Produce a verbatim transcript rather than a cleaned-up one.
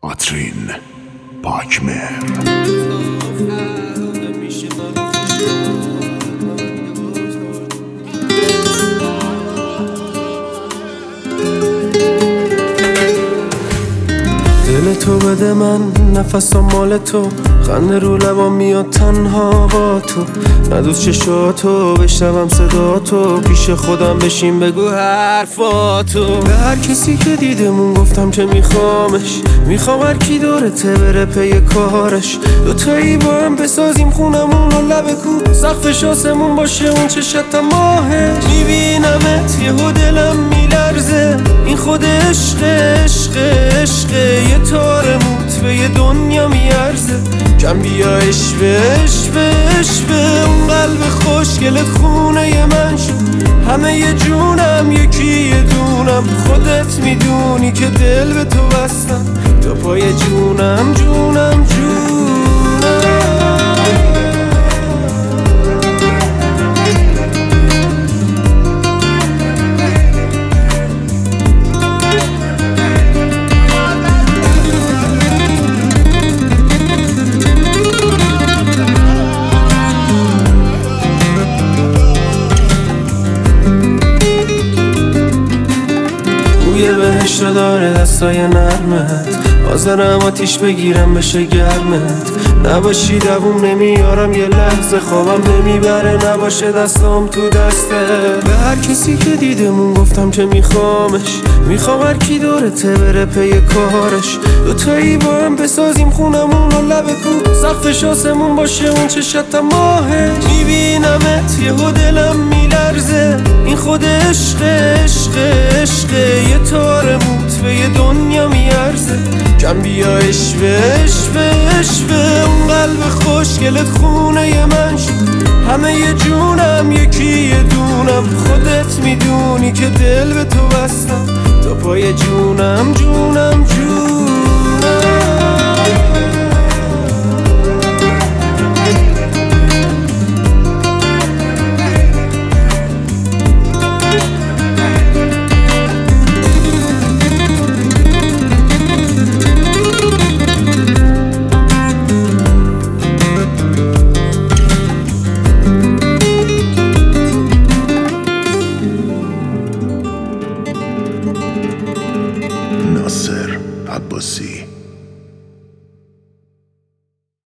کاترین پاکمهر. دل تو بده من، نفسم مال تو، خنده رو لبام میاد تنها با تو، ندوز چشاتو بشنوم صدا تو، پیش خودم بشین بگو حرفاتو. به هر کسی که دیدمون گفتم که میخوامش، میخوام هر کی دورته بره پی کارش، دوتایی با هم بسازیم خونمون و لب کو، سقفش آسمون باشه اون چشت ماهش. میبینمت یهو دلم میلرزه، این خود عشق عشق عشق، یه تار موت به یه دنیا میارزه. کم بیا اشوه اشوه اشوه، اون قلب خوشگلت خونه من شد، همه یه جونم یکی یه دونم، خودت میدونی که دل به تو بستم، تو پای جونم جونم جونم. بوی بهشت رو داره دستای نرمت، حاضرم آتیش بگیرم بشه گرمت، نباشی دووم نمیارم یه لحظه، خوابم نمیبره نباشه دستام تو دسته. به هر کسی که دیدمون گفتم که میخوامش، میخوام هر کی دورته بره پی کارش، دوتایی با هم بسازیم خونمون و لب کو، سقفش آسمون باشه اون چشت ماهش. میبینمت یهو دلم میلرزه، این خود عشق عشق عشق، یه تار موت به یه دنیا میارزه. کم بیا اشوه اشوه اشوه، اون قلب خوشگلت خونه من شد، همه یه جونم یکی یه دونم، خودت میدونی که دل به تو بستم، تو پای جونم جونم جونم.